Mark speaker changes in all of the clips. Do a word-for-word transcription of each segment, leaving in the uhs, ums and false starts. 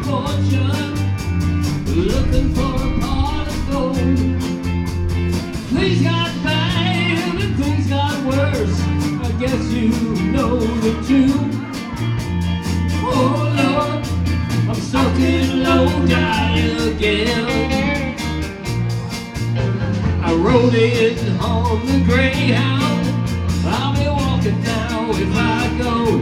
Speaker 1: fortune, looking for a pot of gold. Things got bad and things got worse. I guess you know the truth. Oh Lord, I'm stuck in Lodi again. I rode in on the Greyhound. I'll be walking now if I go.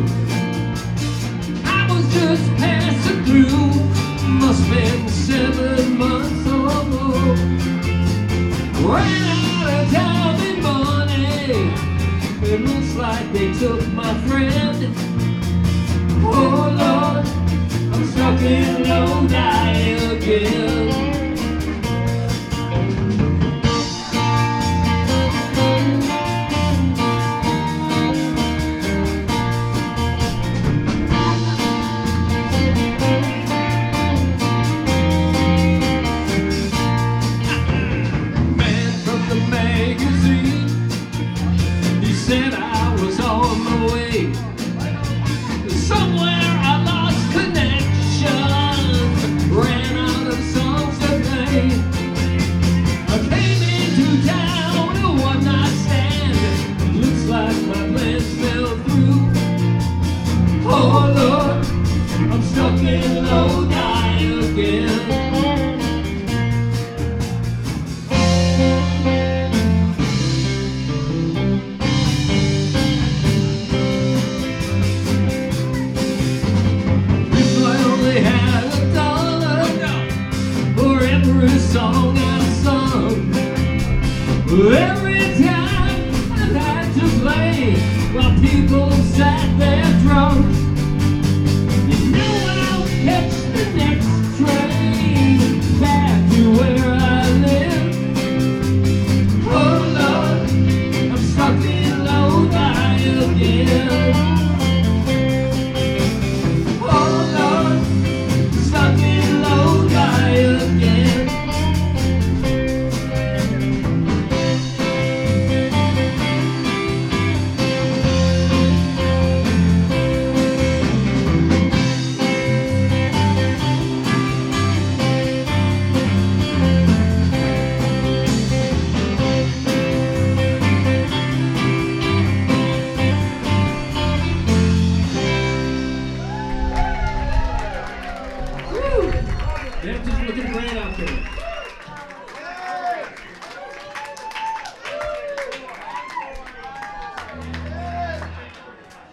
Speaker 1: I was just passing through, must have been seven months or more. Ran out of town in money, it looks like they took my friend. Oh Lord, I'm stuck in Lodi again. Said I was on my way. Somewhere I lost connection, ran out of songs to play. I came into town, a one night stand. Looks like my plans fell through. Oh Lord, I'm stuck in Lodi again. Every song I've sung, every time I've had to play while people sat there drunk. You know I'll catch the next train back to where I live. Oh Lord, I'm stuck in Lodi again. Oh Lord, stuck in Lodi again. Yeah, just looking great out there.